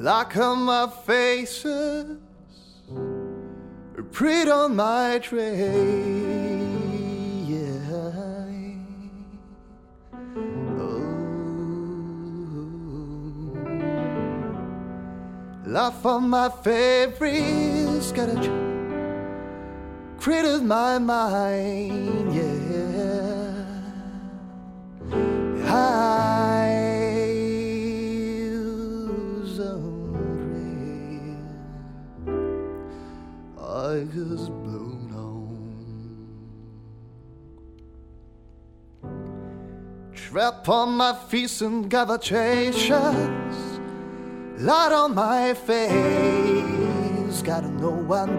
Like on my faces, print on my tray. Yeah. Oh. Laugh on my favorites, got a created my mind. Yeah. I was blown on. Trap on my feet and gravitations, light on my face, gotta know one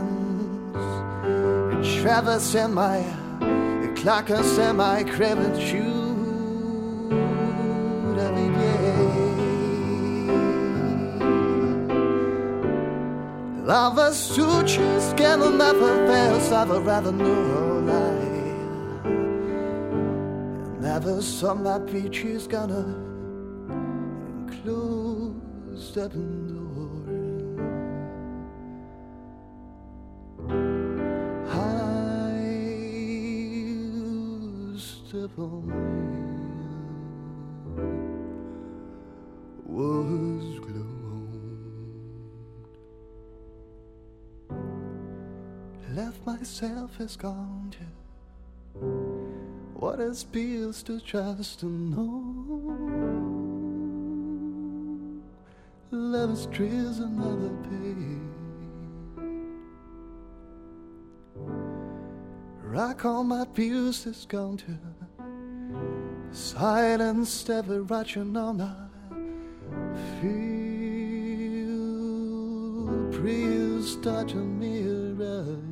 dance. Traverse in my clackers and my craven shoot every day. Lovers who choose can never fail. I would rather know life. Never saw my peaches gonna close that door. I step on was glowed. Left myself as gone to what it feels to trust to know. Love's trees another page. Rock on my views is gone to silence ever watching on I feel breeze touching me right.